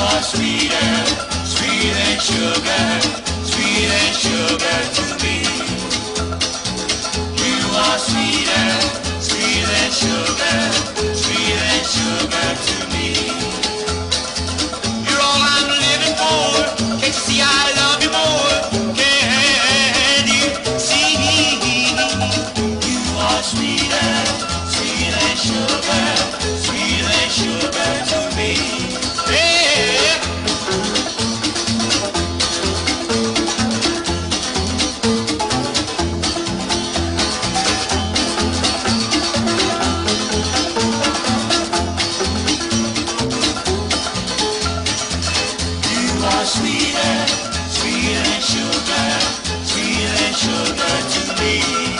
are sweeter, sweet and sugar to me. You are sweeter, sweet and sugar to me. You're all I'm living for. Can't you see I love you more? Can you see? You are sweeter, sweet and sugar to me. Yeah. You are sweeter, sweet and sugar to me.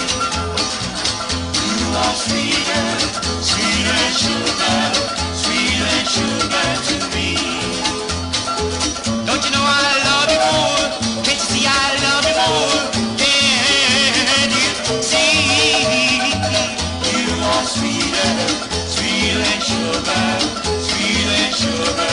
You are sweeter, sweet and sugar to me. Don't you know I love you more? Can't you see I love you more? Can you see? You are sweeter, sweet and sugar